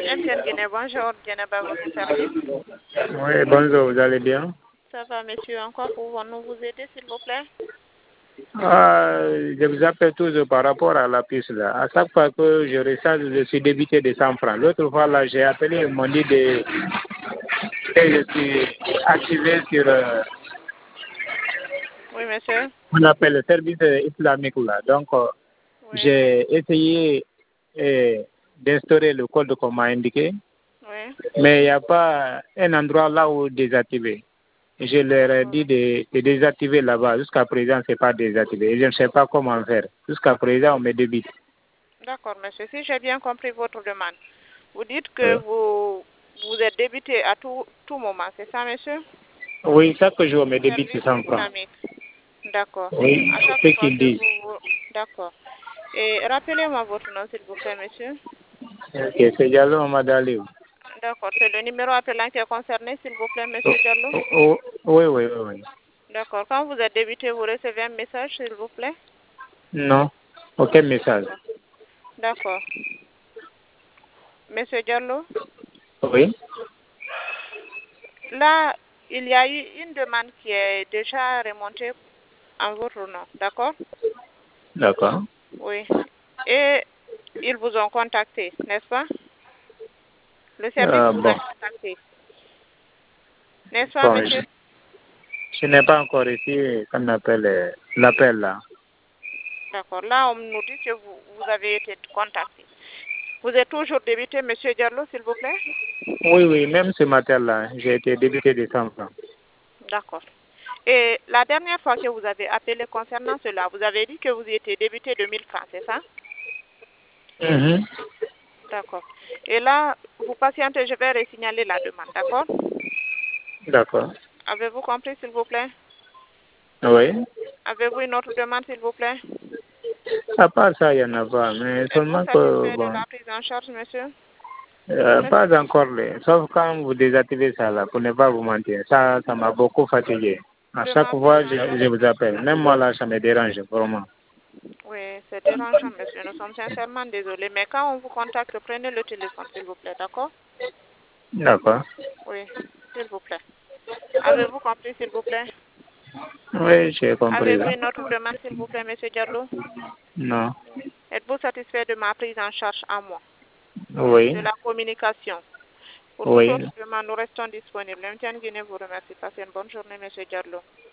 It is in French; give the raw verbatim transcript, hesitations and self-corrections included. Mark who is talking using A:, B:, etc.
A: M T N Guinée, bonjour, Djeneba, votre service.
B: Oui, bonjour, vous allez bien?
A: Ça va, monsieur. Encore pouvons-nous vous aider, s'il vous plaît?
B: Ah, je vous appelle toujours par rapport à la puce là. À chaque fois que je recharge, je suis débité de cent francs. L'autre fois là, j'ai appelé, ils m'ont dit de... que je suis activé sur, euh,
A: Oui, monsieur.
B: on appelle le service euh, islamique là. Donc, euh,
A: Oui,
B: j'ai essayé euh, d'instaurer le code qu'on m'a indiqué,
A: oui.
B: mais il n'y a pas un endroit là où désactiver. Je leur ai dit de, de désactiver là-bas. Jusqu'à présent, ce n'est pas désactivé. Et je ne sais pas comment faire. Jusqu'à présent, on me débite.
A: D'accord, monsieur. Si j'ai bien compris votre demande, vous dites que
B: Oui,
A: vous, vous êtes débité à tout, tout moment, c'est ça, monsieur?
B: oui, chaque jour, on me
A: Du
B: débite
A: service
B: cent francs.
A: islamique. D'accord.
B: Oui,
A: À chaque
B: c'est ce
A: fois
B: qu'ils
A: que
B: disent.
A: vous... vous- D'accord. Et rappelez-moi votre nom, s'il vous plaît, monsieur.
B: Ok, c'est Diallo Madaliou.
A: D'accord. C'est le numéro appelant qui est concerné, s'il vous plaît,
B: Oh,
A: monsieur Diallo?
B: oh, oh, oui, oui, oui, oui.
A: D'accord. Quand vous êtes débité, vous recevez un message, s'il vous plaît?
B: Non, aucun message.
A: D'accord. D'accord. Monsieur Diallo,
B: Oui,
A: là, il y a eu une demande qui est déjà remontée en votre nom, d'accord?
B: d'accord.
A: Oui. Et ils vous ont contacté, n'est-ce pas? Le service
B: Euh,
A: vous a
B: bon,
A: contacté, n'est-ce pas,
B: bon,
A: monsieur?
B: je, je n'ai pas encore reçu qu'on appelle euh, l'appel là.
A: D'accord. Là, on nous dit que vous, vous avez été contacté. Vous êtes toujours débité, monsieur Diallo, s'il vous plaît?
B: Oui, oui, même ce matin-là, j'ai été débité de cent francs.
A: D'accord. Et la dernière fois que vous avez appelé concernant cela, vous avez dit que vous étiez débité de mille francs, c'est ça?
B: Mhm.
A: D'accord. Et là, vous patientez, je vais resignaler la demande, d'accord?
B: D'accord.
A: Avez-vous compris, s'il vous plaît?
B: Oui.
A: Avez-vous une autre demande, s'il vous plaît?
B: À part ça, il n'y en a pas. Mais
A: Êtes-vous
B: seulement que,
A: satisfait de
B: bon,
A: la prise en charge, monsieur?
B: euh, pas
A: Monsieur?
B: encore. Les, sauf quand vous désactivez ça là, pour ne pas vous mentir. Ça, ça m'a beaucoup fatigué. À
A: De
B: chaque
A: ma prise
B: fois,
A: en
B: je,
A: charge?
B: je vous appelle. Même moi là, ça me dérange, vraiment.
A: Oui, c'est dérangeant, monsieur. Nous sommes sincèrement désolés. Mais quand on vous contacte, prenez le téléphone, s'il vous plaît, d'accord?
B: D'accord.
A: Oui, s'il vous plaît. Avez-vous compris, s'il vous plaît?
B: Oui, j'ai compris
A: Avez-vous
B: là.
A: une autre demande, s'il vous plaît, monsieur Diallo?
B: Non.
A: Êtes-vous satisfait de ma prise en charge à moi,
B: Oui.
A: de la communication? Pour toute
B: Oui.
A: autre demande, nous restons disponibles. M T N Guinée vous remercie. Passez une bonne journée, monsieur Diallo.